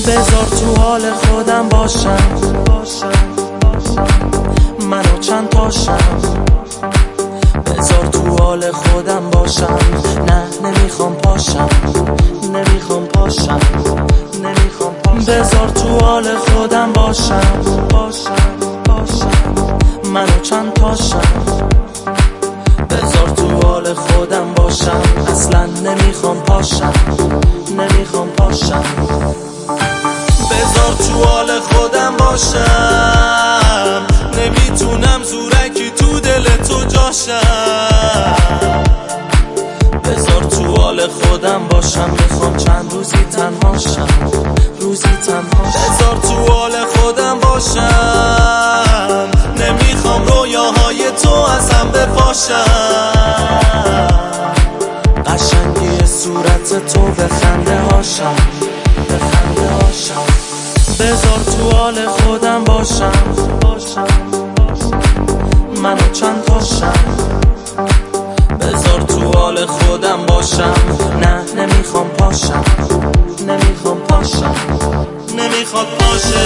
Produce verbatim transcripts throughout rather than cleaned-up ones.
بذار تو حال خودم باشم، منو چند تاشم. بذار تو حال خودم باشم، نه نمیخوام پاشم، نمیخوام پاشم، نمیخوام پاشم. بذار تو حال خودم باشم، باشم، باشم، منو چند تاشم. بذار تو حال خودم باشم، اصلا نمیخوام پاشم، نمیخوام پاشم. بذار تو حال خودم باشم، نمیتونم زورکی تو دل تو جاشم. بذار تو حال خودم باشم، میخوام چند روزی تنهاشم، روزی تنهاشم. بذار تو حال خودم باشم، نمیخوام رویاهای تو ازم بپاشم. قشنگی صورت تو به خنده هاشم، به خنده هاشم. بذار تو حال خودم باشم، منو چند تاشم. بذار تو حال خودم باشم، نه نمیخوام پاشم، نمیخوام پاشم، نمیخواد پاشه.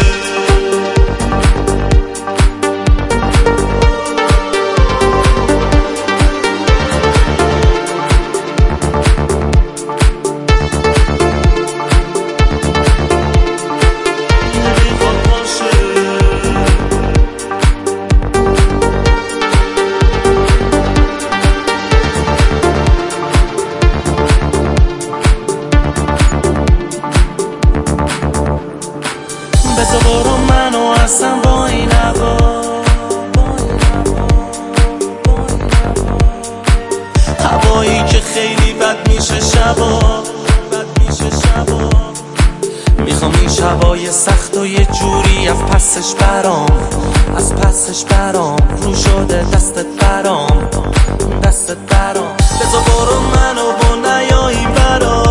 بذار برو منو اصلا با این هوا، هوایی که خیلی بد میشه شبا، بد میشه شبا. میخوام این شبای سخت و یه جوری از پسش برام، از پسش برام. رو شده دستت برام، دستت برام. بذار برو منو با نیایی برام،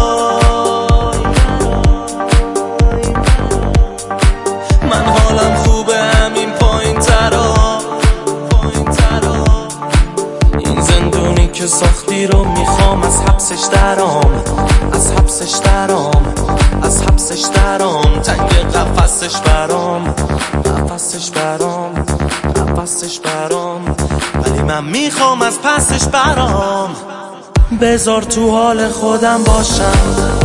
من حالم خوبه همین پایین ترا، پایین ترا. این زندونی که ساختی رو میخوام از حبسش درام، از حبسش درام، از حبسش درام. تنگ قفسش برام، قفسش برام، قفسش برام. ولی من میخوام از پسش برام. بذار تو حال خودم باشم،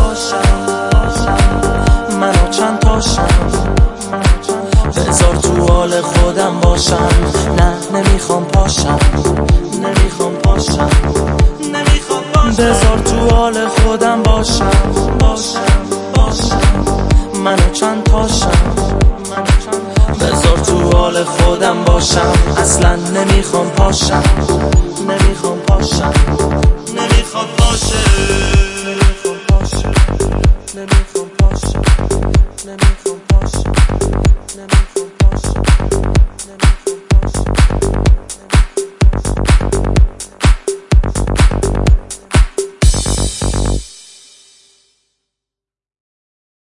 منو چند تاشم. بذار تو حال خودم باشم، نه نمیخوام پاشم، نمیخوام پاشم، نمیخوام پاشم. بذار تو حال خودم باشم، باشم، باشم، منو چند تاشم. بذار تو حال خودم باشم، اصلا نمیخوام پاشم، نمیخوام پاشم، نمیخوام پاشه.